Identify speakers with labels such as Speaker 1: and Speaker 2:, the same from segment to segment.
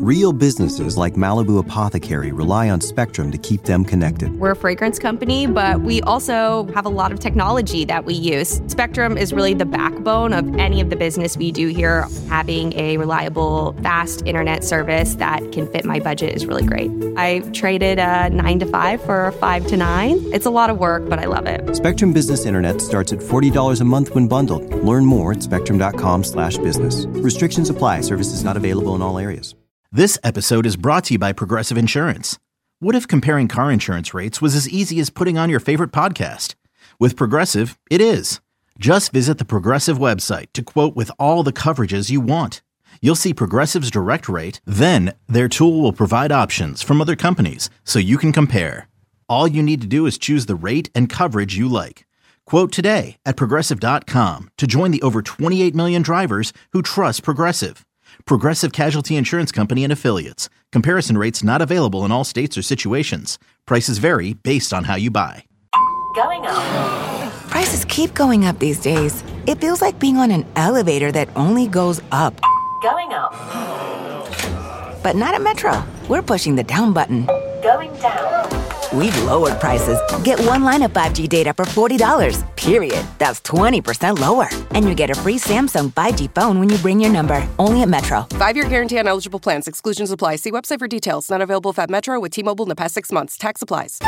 Speaker 1: Real businesses like Malibu Apothecary rely on Spectrum to keep them connected.
Speaker 2: We're a fragrance company, but we also have a lot of technology that we use. Spectrum is really the backbone of any of the business we do here. Having a reliable, fast internet service that can fit my budget is really great. I traded a 9 to 5 for a 5 to 9. It's a lot of work, but I love it.
Speaker 1: Spectrum Business Internet starts at $40 a month when bundled. Learn more at spectrum.com/business. Restrictions apply. Services not available in all areas.
Speaker 3: This episode is brought to you by Progressive Insurance. What if comparing car insurance rates was as easy as putting on your favorite podcast? With Progressive, it is. Just visit the Progressive website to quote with all the coverages you want. You'll see Progressive's direct rate, then their tool will provide options from other companies so you can compare. All you need to do is choose the rate and coverage you like. Quote today at Progressive.com to join the over 28 million drivers who trust Progressive. Progressive Casualty Insurance Company and Affiliates. Comparison rates not available in all states or situations. Prices vary based on how you buy.
Speaker 4: Going up.
Speaker 5: Prices keep going up these days. It feels like being on an elevator that only goes up.
Speaker 4: Going up.
Speaker 5: But not at Metro. We're pushing the down button.
Speaker 4: Going down.
Speaker 5: We've lowered prices. Get one line of 5G data for $40, period. That's 20% lower. And you get a free Samsung 5G phone when you bring your number. Only at Metro.
Speaker 6: 5-year guarantee on eligible plans. Exclusions apply. See website for details. Not available at Metro with T-Mobile in the past 6 months. Tax applies.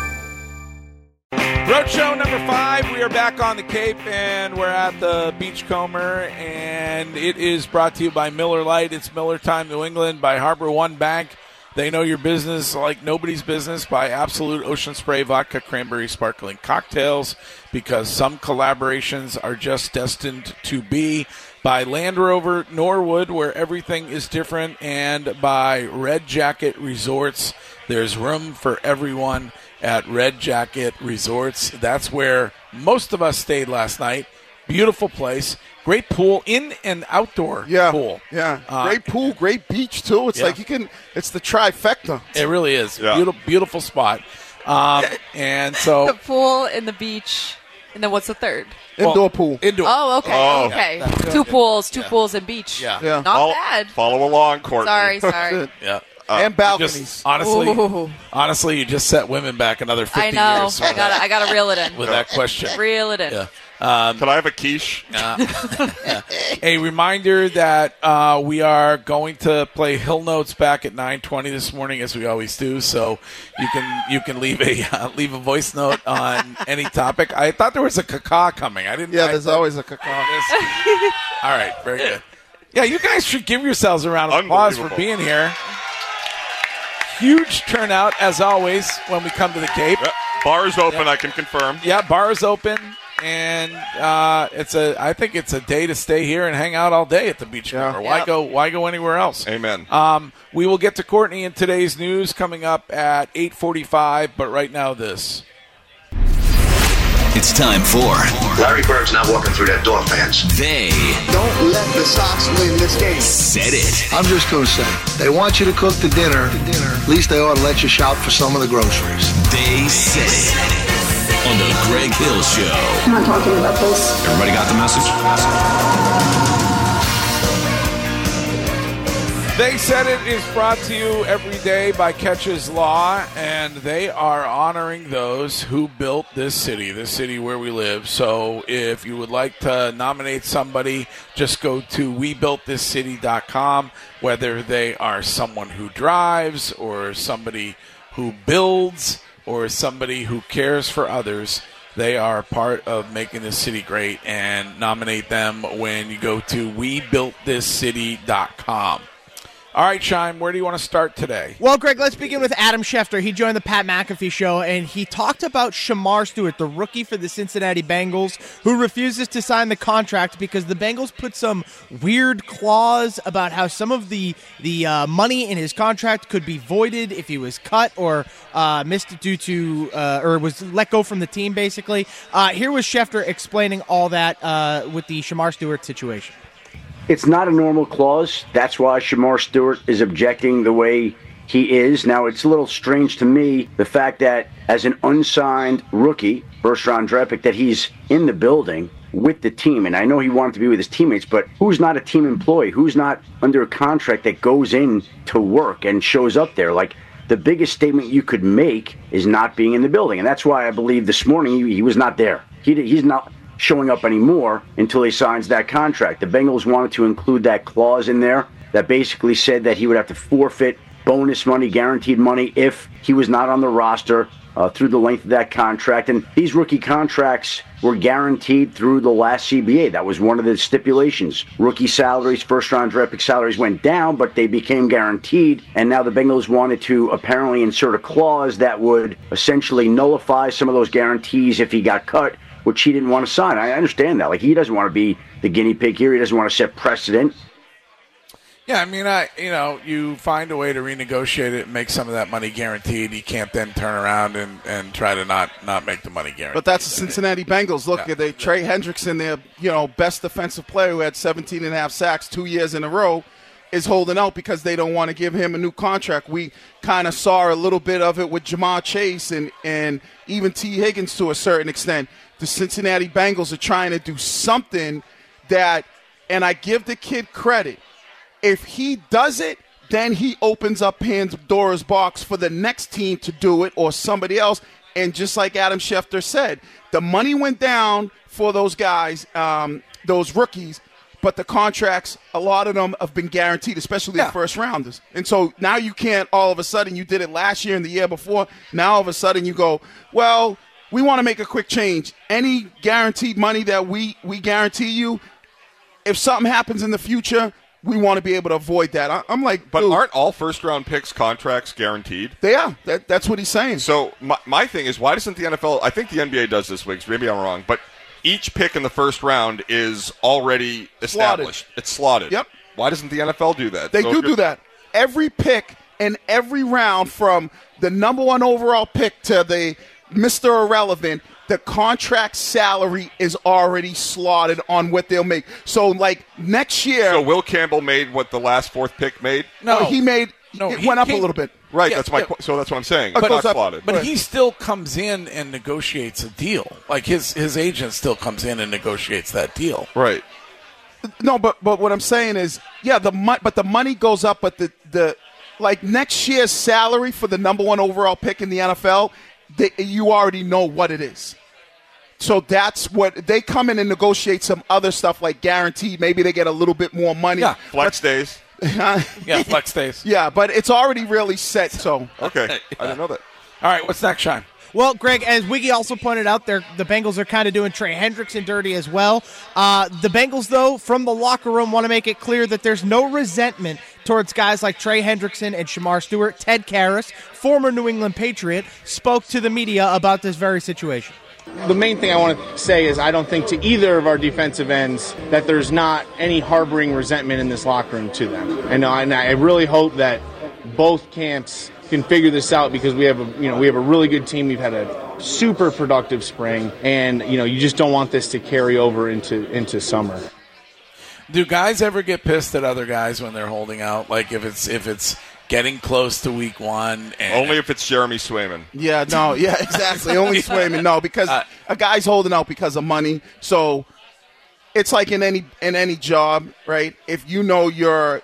Speaker 7: Roadshow number 5. We are back on the Cape, and we're at the Beachcomber, and it is brought to you by Miller Lite. It's Miller Time New England by Harbor One Bank. They know your business like nobody's business by Absolute Ocean Spray Vodka Cranberry Sparkling Cocktails, because some collaborations are just destined to be. By Land Rover Norwood, where everything is different, and by Red Jacket Resorts. There's room for everyone at Red Jacket Resorts. That's where most of us stayed last night. Beautiful place. Great pool, in and outdoor pool.
Speaker 8: Yeah, great pool, great beach, too. It's like it's the trifecta.
Speaker 7: It really is. Yeah. Beautiful spot. And so
Speaker 9: the pool and the beach, and then what's the third?
Speaker 8: Indoor pool.
Speaker 7: Indoor.
Speaker 9: Oh, okay. Okay.
Speaker 7: Yeah.
Speaker 9: Two pools and beach.
Speaker 7: Yeah.
Speaker 9: Not bad.
Speaker 10: Follow along, Courtney.
Speaker 9: Sorry.
Speaker 7: Yeah.
Speaker 8: And balconies.
Speaker 7: Honestly, you just set women back another 50 years.
Speaker 9: I know. I gotta reel it in.
Speaker 7: With that question.
Speaker 9: Reel it in.
Speaker 7: Yeah.
Speaker 10: Can I have a quiche?
Speaker 7: A reminder that we are going to play Hill Notes back at 9:20 this morning, as we always do. So you can leave a voice note on any topic. I thought there was a caca coming. I didn't.
Speaker 8: Yeah, there's always a caca.
Speaker 7: All right, very good. Yeah, you guys should give yourselves a round of applause for being here. Huge turnout as always when we come to the Cape.
Speaker 10: Yep. Bar is open. I can confirm.
Speaker 7: Yeah, bar is open. And I think it's a day to stay here and hang out all day at the beach. Yeah. Why go anywhere else?
Speaker 10: Amen.
Speaker 7: We will get to Courtney in today's news coming up at 8:45, but right now this.
Speaker 11: It's time for
Speaker 12: Larry Bird's not walking through that door, fans.
Speaker 11: They
Speaker 13: don't let the Sox win this game.
Speaker 11: Said it.
Speaker 13: I'm just going to say, they want you to cook the dinner. At least they ought to let you shop for some of the groceries.
Speaker 11: They said it. On the Greg Hill Show.
Speaker 14: I'm not talking about this.
Speaker 11: Everybody got the message?
Speaker 7: They Said It is brought to you every day by Catches Law, and they are honoring those who built this city where we live. So if you would like to nominate somebody, just go to webuiltthiscity.com, whether they are someone who drives or somebody who builds or somebody who cares for others. They are part of making this city great, and nominate them when you go to webuiltthiscity.com. All right, Shime, where do you want to start today?
Speaker 15: Well, Greg, let's begin with Adam Schefter. He joined the Pat McAfee Show, and he talked about Shamar Stewart, the rookie for the Cincinnati Bengals, who refuses to sign the contract because the Bengals put some weird clause about how some of the money in his contract could be voided if he was cut or missed due to or was let go from the team, basically. Here was Schefter explaining all that with the Shamar Stewart situation.
Speaker 16: It's not a normal clause. That's why Shamar Stewart is objecting the way he is. Now, it's a little strange to me, the fact that as an unsigned rookie, first-round draft pick, that he's in the building. with the team. And I know he wanted to be with his teammates, but who's not a team employee? Who's not under a contract that goes in to work and shows up there? Like, the biggest statement you could make is not being in the building. And that's why I believe this morning he was not there. He's not showing up anymore until he signs that contract. The Bengals wanted to include that clause in there that basically said that he would have to forfeit bonus money, guaranteed money, if he was not on the roster through the length of that contract. And these rookie contracts were guaranteed through the last CBA. That was one of the stipulations. Rookie salaries, first-round draft pick salaries went down, but they became guaranteed. And now the Bengals wanted to apparently insert a clause that would essentially nullify some of those guarantees if he got cut, which he didn't want to sign. I understand that. Like, he doesn't want to be the guinea pig here. He doesn't want to set precedent.
Speaker 7: Yeah, I mean, you find a way to renegotiate it and make some of that money guaranteed. You can't then turn around and try to not make the money guaranteed.
Speaker 8: But that's the Cincinnati Bengals. Look, Trey Hendrickson, their best defensive player who had 17.5 sacks 2 years in a row, is holding out because they don't want to give him a new contract. We kind of saw a little bit of it with Jamar Chase and even T. Higgins to a certain extent. The Cincinnati Bengals are trying to do something that, and I give the kid credit, if he does it, then he opens up Pandora's box for the next team to do it or somebody else. And just like Adam Schefter said, the money went down for those guys, those rookies, but the contracts, a lot of them have been guaranteed, especially the first rounders. And so now you can't all of a sudden, you did it last year and the year before, now all of a sudden you go, well, we want to make a quick change. Any guaranteed money that we guarantee you, if something happens in the future, we want to be able to avoid that. I'm like,
Speaker 10: but
Speaker 8: dude,
Speaker 10: aren't all first-round picks contracts guaranteed?
Speaker 8: They are. That's what he's saying.
Speaker 10: So my thing is, why doesn't the NFL, I think the NBA does this, Wiggs, maybe I'm wrong, but each pick in the first round is already established. It's slotted.
Speaker 8: Yep.
Speaker 10: Why doesn't the NFL do that?
Speaker 8: They do that. Every pick in every round, from the number 1 overall pick to the Mr. Irrelevant, the contract salary is already slotted on what they'll make. So, like, next year...
Speaker 10: So Will Campbell made what the last 4th pick made?
Speaker 8: No, it went up a little bit.
Speaker 10: Right, that's so that's what I'm saying. It's not slotted.
Speaker 7: But he still comes in and negotiates a deal. Like, his agent still comes in and negotiates that deal.
Speaker 10: Right.
Speaker 8: No, but what I'm saying is, but the money goes up, but the like next year's salary for the number 1 overall pick in the NFL, you already know what it is. So that's what they come in and negotiate some other stuff like guaranteed. Maybe they get a little bit more money.
Speaker 10: Yeah, flex days.
Speaker 7: Flex days.
Speaker 8: Yeah, but it's already really set. So
Speaker 10: okay, I didn't know that.
Speaker 7: All right, what's next, Sean?
Speaker 15: Well, Greg, as Wiggy also pointed out, the Bengals are kind of doing Trey Hendrickson dirty as well. The Bengals, though, from the locker room, want to make it clear that there's no resentment towards guys like Trey Hendrickson and Shamar Stewart. Ted Karras, former New England Patriot, spoke to the media about this very situation.
Speaker 14: The main thing I want to say is I don't think to either of our defensive ends that there's not any harboring resentment in this locker room to them. And I really hope that both camps can figure this out, because we have a really good team. We've had a super productive spring, and you just don't want this to carry over into summer.
Speaker 7: Do guys ever get pissed at other guys when they're holding out? Like if it's getting close to week 1. And
Speaker 10: only if it's Jeremy Swayman.
Speaker 8: Yeah, no, yeah, exactly. Only Swayman. No, because a guy's holding out because of money. So it's like in any job, right? If you know your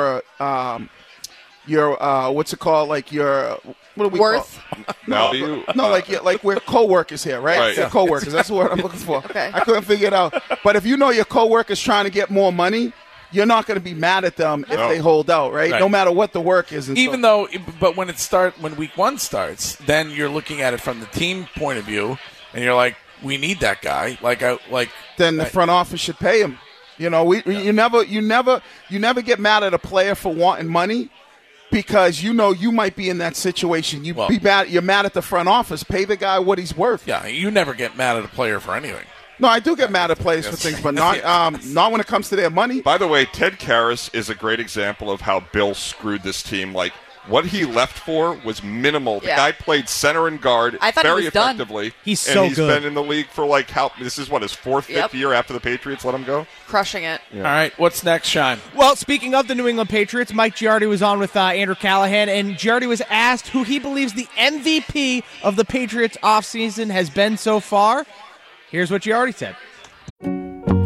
Speaker 8: what's it called? Like your what do we
Speaker 9: worth?
Speaker 8: Call? No, like we're co-workers here, right? Yeah. Co-workers. That's the word I'm looking for.
Speaker 9: Okay.
Speaker 8: I couldn't figure it out. But if you know your co-workers trying to get more money, you're not going to be mad at them if they hold out, right? No matter what the work is.
Speaker 7: But when week 1 starts, then you're looking at it from the team point of view, and you're like, we need that guy.
Speaker 8: Then the front office should pay him. You never get mad at a player for wanting money, because you might be in that situation. You're mad at the front office. Pay the guy what he's worth.
Speaker 7: Yeah, you never get mad at a player for anything.
Speaker 8: No, I do get mad at players for things, but not when it comes to their money.
Speaker 10: By the way, Ted Karras is a great example of how Bill screwed this team. Like, what he left for was minimal. The guy played center and guard very effectively.
Speaker 9: Done.
Speaker 15: He's so good.
Speaker 10: He's been in the league for this is his 4th, 5th year after the Patriots let him go?
Speaker 9: Crushing it.
Speaker 7: Yeah. All right, what's next, Sean?
Speaker 15: Well, speaking of the New England Patriots, Mike Giardi was on with Andrew Callahan, and Giardi was asked who he believes the MVP of the Patriots offseason has been so far. Here's what Giardi said.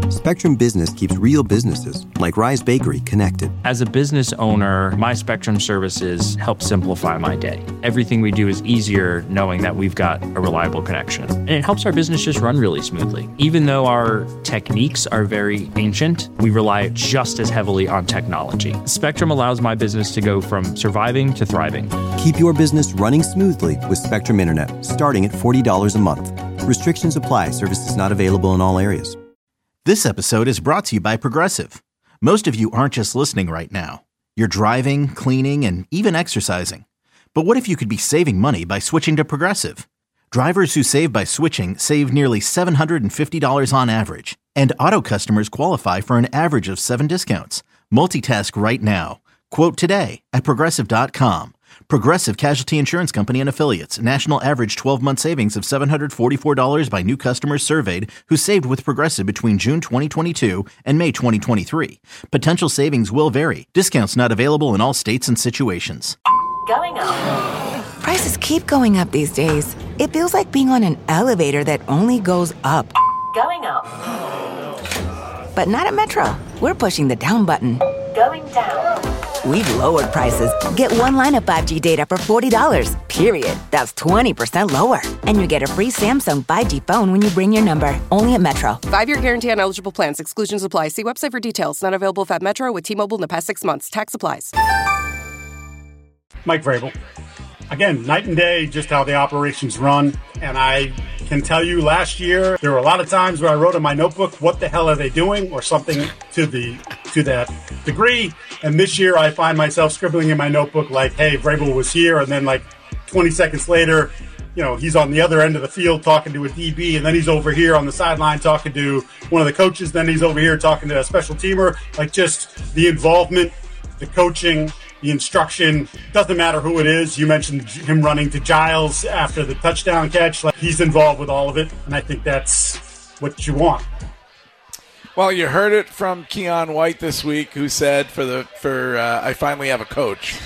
Speaker 1: Spectrum Business keeps real businesses, like Rise Bakery, connected.
Speaker 17: As a business owner, my Spectrum services help simplify my day. Everything we do is easier knowing that we've got a reliable connection. And it helps our business just run really smoothly. Even though our techniques are very ancient, we rely just as heavily on technology. Spectrum allows my business to go from surviving to thriving.
Speaker 1: Keep your business running smoothly with Spectrum Internet, starting at $40 a month. Restrictions apply. Services not available in all areas.
Speaker 3: This episode is brought to you by Progressive. Most of you aren't just listening right now. You're driving, cleaning, and even exercising. But what if you could be saving money by switching to Progressive? Drivers who save by switching save nearly $750 on average. And auto customers qualify for an average of 7 discounts. Multitask right now. Quote today at Progressive.com. Progressive Casualty Insurance Company and Affiliates. National average 12-month savings of $744 by new customers surveyed who saved with Progressive between June 2022 and May 2023. Potential savings will vary. Discounts not available in all states and situations.
Speaker 4: Going up.
Speaker 5: Prices keep going up these days. It feels like being on an elevator that only goes up.
Speaker 4: Going up.
Speaker 5: But not at Metro. We're pushing the down button.
Speaker 4: Going down.
Speaker 5: We've lowered prices. Get one line of 5G data for $40, period. That's 20% lower. And you get a free Samsung 5G phone when you bring your number. Only at Metro.
Speaker 6: 5-year guarantee on eligible plans. Exclusions apply. See website for details. Not available if at Metro with T-Mobile in the past 6 months. Tax applies.
Speaker 18: Mike Vrabel. Again, night and day, just how the operations run. And I can tell you last year, there were a lot of times where I wrote in my notebook, what the hell are they doing? Or something to that degree. And this year I find myself scribbling in my notebook like, hey, Vrabel was here. And then like 20 seconds later, he's on the other end of the field talking to a DB. And then he's over here on the sideline talking to one of the coaches. Then he's over here talking to a special teamer. Like just the involvement, the coaching, the instruction, doesn't matter who it is. You mentioned him running to Giles after the touchdown catch. Like he's involved with all of it, and I think that's what you want.
Speaker 7: Well, you heard it from Keon White this week, who said, I finally have a coach.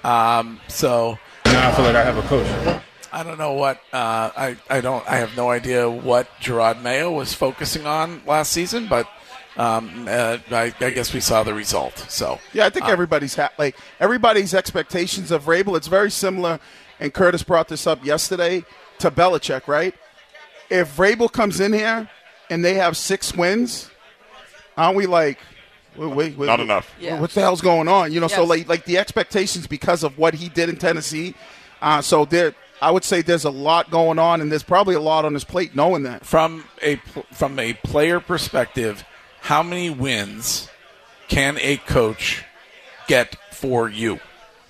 Speaker 7: So
Speaker 19: now I feel like I have a coach.
Speaker 7: I don't know what I have no idea what Gerard Mayo was focusing on last season, but I guess we saw the result. So
Speaker 8: yeah, I think everybody's expectations of Vrabel. It's very similar, and Curtis brought this up yesterday, to Belichick, right? If Vrabel comes in here and they have 6 wins, aren't we like, wait,
Speaker 10: not enough?
Speaker 8: Yeah. What the hell's going on?
Speaker 9: Yes.
Speaker 8: So like the expectations because of what he did in Tennessee. So I would say there's a lot going on, and there's probably a lot on his plate knowing that.
Speaker 7: From a player perspective, how many wins can a coach get for you?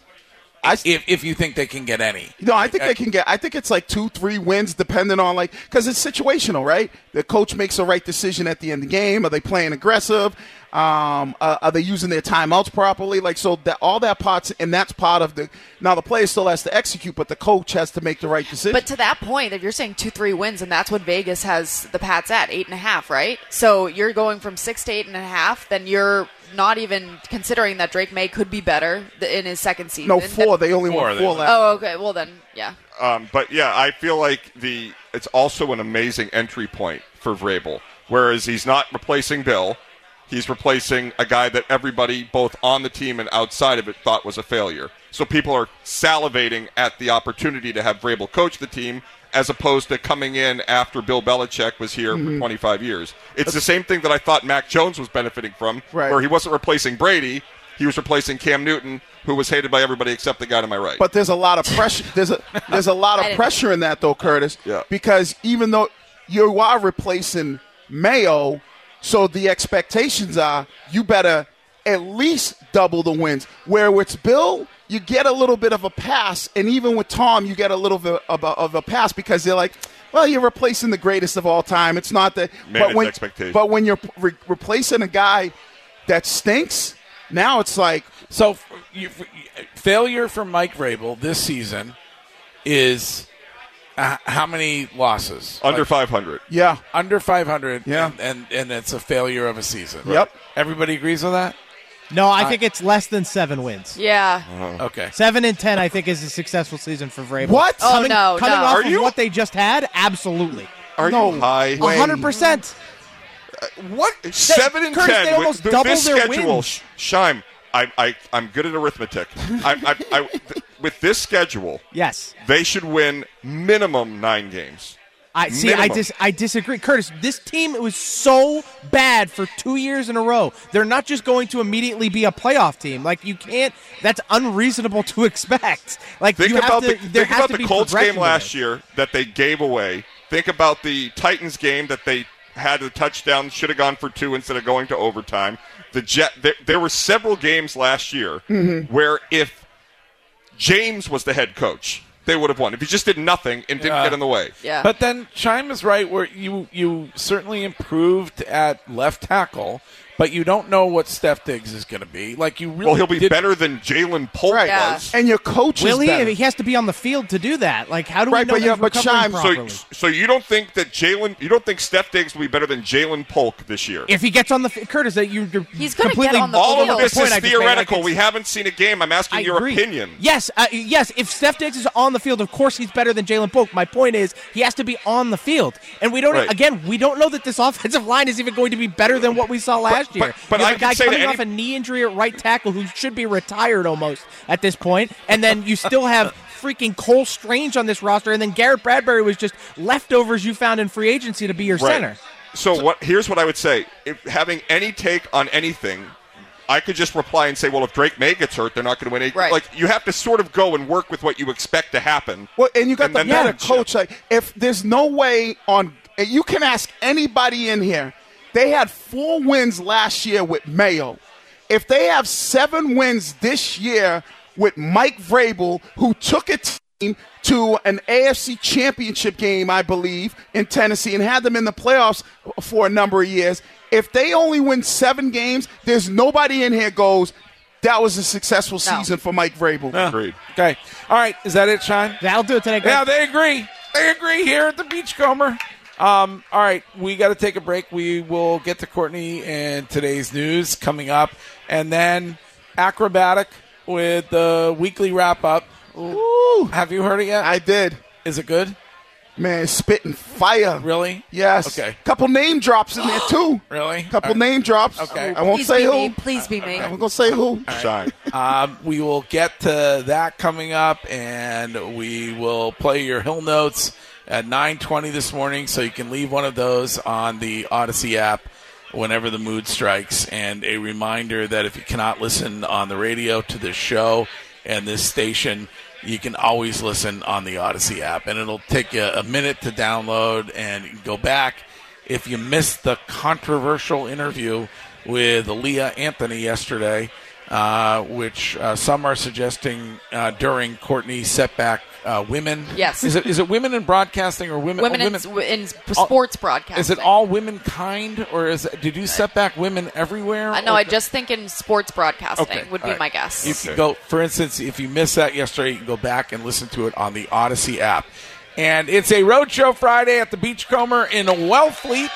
Speaker 7: If you think they can get any.
Speaker 8: No, I think they can get. I think it's like 2-3 wins, depending on because it's situational, right? The coach makes the right decision at the end of the game. Are they playing aggressive? Are they using their timeouts properly? All that parts, and that's part of the. Now the player still has to execute, but the coach has to make the right decision.
Speaker 9: But to that point, if you're saying 2-3 wins, and that's what Vegas has the Pats at 8.5, right? So you're going from 6 to 8.5, then you're not even considering that Drake May could be better in his second season.
Speaker 8: No, 4. They only won 4 last.
Speaker 9: Oh, okay. Well then, yeah.
Speaker 10: But yeah, I feel like it's also an amazing entry point for Vrabel. Whereas he's not replacing Bill, he's replacing a guy that everybody, both on the team and outside of it, thought was a failure. So people are salivating at the opportunity to have Vrabel coach the team, as opposed to coming in after Bill Belichick was here for 25 years. It's the same thing that I thought Mac Jones was benefiting from, where he wasn't replacing Brady, he was replacing Cam Newton, who was hated by everybody except the guy to my right.
Speaker 8: But there's a lot of pressure. There's a lot of pressure in that, though, Curtis.
Speaker 10: Yeah.
Speaker 8: Because even though you are replacing Mayo, so the expectations are you better at least double the wins. Where with Bill, you get a little bit of a pass, and even with Tom, you get a little bit of a pass because they're like, well, you're replacing the greatest of all time. It's not that. But when you're replacing a guy that stinks, now it's like.
Speaker 7: So failure for Mike Vrabel this season is how many losses?
Speaker 10: Under 500.
Speaker 8: Yeah.
Speaker 7: Under 500.
Speaker 8: Yeah.
Speaker 7: And it's a failure of a season.
Speaker 8: Right? Yep.
Speaker 7: Everybody agrees with that?
Speaker 15: No, I think it's less than 7 wins.
Speaker 9: Yeah.
Speaker 7: Okay.
Speaker 15: 7 and 10, I think, is a successful season for Vrabel.
Speaker 8: What?
Speaker 15: Coming off
Speaker 10: Are
Speaker 15: of
Speaker 10: you?
Speaker 15: what they just had, absolutely.
Speaker 10: Are you high?
Speaker 15: 100%.
Speaker 10: What 7 and
Speaker 15: Curtis,
Speaker 10: 10
Speaker 15: they almost
Speaker 10: with
Speaker 15: double
Speaker 10: this
Speaker 15: their
Speaker 10: schedule?
Speaker 15: wins.
Speaker 10: Shime, I'm good at arithmetic. With this schedule,
Speaker 15: yes,
Speaker 10: they should win minimum 9 games.
Speaker 15: I disagree. Curtis, this team was so bad for 2 years in a row. They're not just going to immediately be a playoff team. Like, you can't – that's unreasonable to expect. Like,
Speaker 10: Think about the Colts game last
Speaker 15: year
Speaker 10: year that they gave away. Think about the Titans game that they had a touchdown, should have gone for 2 instead of going to overtime. There were several games last year where if James was the head coach, they would have won. If he just did nothing and didn't get in the way.
Speaker 9: Yeah.
Speaker 7: But then Chime is right where you certainly improved at left tackle, but you don't know what Steph Diggs is going to be. Like, you really
Speaker 10: Well, he'll be better than Jalen Polk was.
Speaker 8: And your coach
Speaker 15: Will
Speaker 8: is better.
Speaker 15: he? He has to be on the field to do that. Like, how do we know
Speaker 8: but
Speaker 15: he's recovering
Speaker 8: Chime,
Speaker 15: properly?
Speaker 10: So you don't think that you don't think Steph Diggs will be better than Jalen Polk this year?
Speaker 15: If he gets on the Curtis, you're
Speaker 9: he's going to
Speaker 15: completely
Speaker 9: get on the
Speaker 10: all
Speaker 9: field.
Speaker 10: of this is
Speaker 15: I just made.
Speaker 10: theoretical.
Speaker 15: Like,
Speaker 10: We haven't seen a game. I'm asking your
Speaker 15: agree.
Speaker 10: opinion.
Speaker 15: Yes. If Steph Diggs is on the field, of course he's better than Jalen Polk. My point is he has to be on the field, and we don't.
Speaker 10: Right.
Speaker 15: Again, we don't know that this offensive line is even going to be better than what we saw last year.
Speaker 10: But
Speaker 15: you
Speaker 10: I
Speaker 15: have a
Speaker 10: can
Speaker 15: guy
Speaker 10: say
Speaker 15: coming
Speaker 10: to
Speaker 15: off a knee injury at right tackle who should be retired almost at this point, and then you still have freaking Cole Strange on this roster, and then Garrett Bradbury was just leftovers you found in free agency to be your center.
Speaker 10: So here's what I would say. If having any take on anything, I could just reply and say, well, if Drake May gets hurt, they're not going to win any.
Speaker 9: Right.
Speaker 10: Like, you have to sort of go and work with what you expect to happen.
Speaker 8: Well, and you got the
Speaker 10: then
Speaker 8: better
Speaker 10: that's-
Speaker 8: coach. Like, if there's no way on, you can ask anybody in here. They had 4 wins last year with Mayo. If they have 7 wins this year with Mike Vrabel, who took a team to an AFC championship game, I believe, in Tennessee and had them in the playoffs for a number of years, if they only win 7 games, there's nobody in here goes, that was a successful season for Mike Vrabel.
Speaker 10: Agreed.
Speaker 7: Okay. All right. Is that it, Shine?
Speaker 15: That'll do it today, guys.
Speaker 7: Yeah, they agree. They agree here at the Beachcomber. All right, we got to take a break. We will get to Courtney and today's news coming up, and then Acrobatic with the weekly wrap-up.
Speaker 8: Ooh.
Speaker 7: Have you heard it yet?
Speaker 8: I did.
Speaker 7: Is it good?
Speaker 8: Man, spitting fire.
Speaker 7: Really?
Speaker 8: Yes.
Speaker 7: Okay.
Speaker 8: Couple name drops in there, too.
Speaker 7: Really?
Speaker 8: Couple name drops.
Speaker 7: Okay.
Speaker 8: I won't
Speaker 9: Please
Speaker 8: say
Speaker 9: be
Speaker 8: who.
Speaker 9: me. Please be me.
Speaker 8: I'm going to say who.
Speaker 10: Shine.
Speaker 7: We will get to that coming up, and we will play your Hill Notes at 9:20 this morning, so you can leave one of those on the Odyssey app whenever the mood strikes. And a reminder that if you cannot listen on the radio to this show and this station, you can always listen on the Odyssey app. And it'll take you a minute to download, and you can go back. If you missed the controversial interview with Aaliyah Anthony yesterday, which some are suggesting during Courtney Setback Women.
Speaker 9: Yes.
Speaker 7: Is it women in broadcasting or women?
Speaker 9: In sports broadcasting.
Speaker 7: Is it all womenkind, or did you set back women everywhere?
Speaker 9: No, I just think in sports broadcasting would be my guess.
Speaker 7: You can go, for instance, if you missed that yesterday, you can go back and listen to it on the Odyssey app. And it's a Roadshow Friday at the Beachcomber in Wellfleet.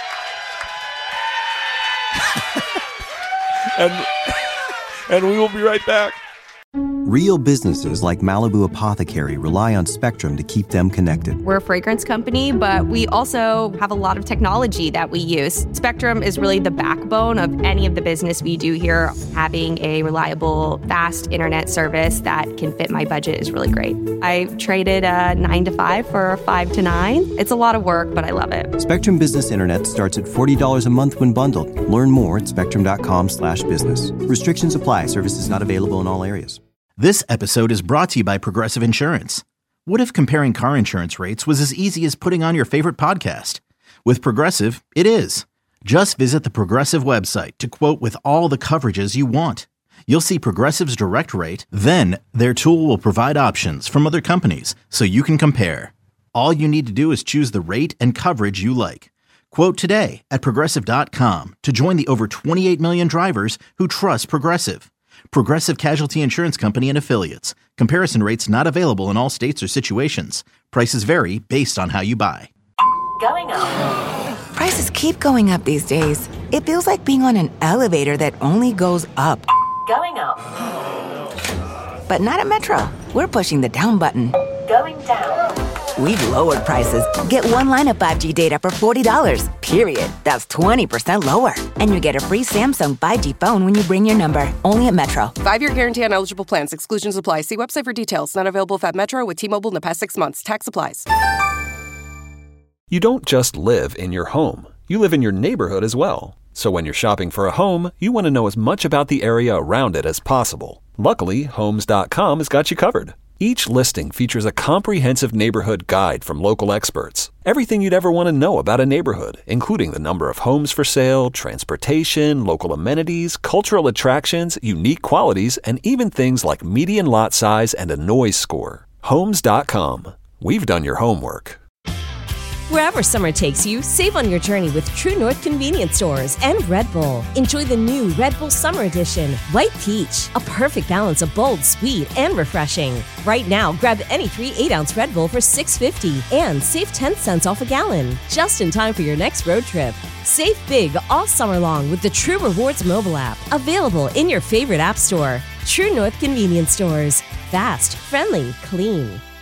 Speaker 7: and we will be right back.
Speaker 1: Real businesses like Malibu Apothecary rely on Spectrum to keep them connected.
Speaker 2: We're a fragrance company, but we also have a lot of technology that we use. Spectrum is really the backbone of any of the business we do here. Having a reliable, fast internet service that can fit my budget is really great. I traded a 9 to 5 for a 5 to 9. It's a lot of work, but I love it.
Speaker 1: Spectrum Business Internet starts at $40 a month when bundled. Learn more at spectrum.com/business. Restrictions apply. Services not available in all areas.
Speaker 3: This episode is brought to you by Progressive Insurance. What if comparing car insurance rates was as easy as putting on your favorite podcast? With Progressive, it is. Just visit the Progressive website to quote with all the coverages you want. You'll see Progressive's direct rate, then their tool will provide options from other companies so you can compare. All you need to do is choose the rate and coverage you like. Quote today at Progressive.com to join the over 28 million drivers who trust Progressive. Progressive Casualty Insurance Company and Affiliates. Comparison rates not available in all states or situations. Prices vary based on how you buy.
Speaker 4: Going up.
Speaker 5: Prices keep going up these days. It feels like being on an elevator that only goes up.
Speaker 4: Going up.
Speaker 5: But not at Metro. We're pushing the down button.
Speaker 4: Going down.
Speaker 5: We've lowered prices. Get one line of 5G data for $40. period. That's 20% lower. And you get a free Samsung 5G phone when you bring your number. Only at Metro.
Speaker 6: 5-year guarantee on eligible plans. Exclusions apply. See website for details. Not available at Metro with T-Mobile in the past 6 months. Tax applies.
Speaker 20: You don't just live in your home. You live in your neighborhood as well. So when you're shopping for a home, you want to know as much about the area around it as possible. Luckily, Homes.com has got you covered. Each listing features a comprehensive neighborhood guide from local experts. Everything you'd ever want to know about a neighborhood, including the number of homes for sale, transportation, local amenities, cultural attractions, unique qualities, and even things like median lot size and a noise score. Homes.com. We've done your homework.
Speaker 21: Wherever summer takes you, save on your journey with True North Convenience Stores and Red Bull. Enjoy the new Red Bull Summer Edition, White Peach, a perfect balance of bold, sweet, and refreshing. Right now, grab any 3 8-ounce Red Bull for $6.50 and save 10 cents off a gallon, just in time for your next road trip. Save big all summer long with the True Rewards mobile app, available in your favorite app store. True North Convenience Stores. Fast, friendly, clean.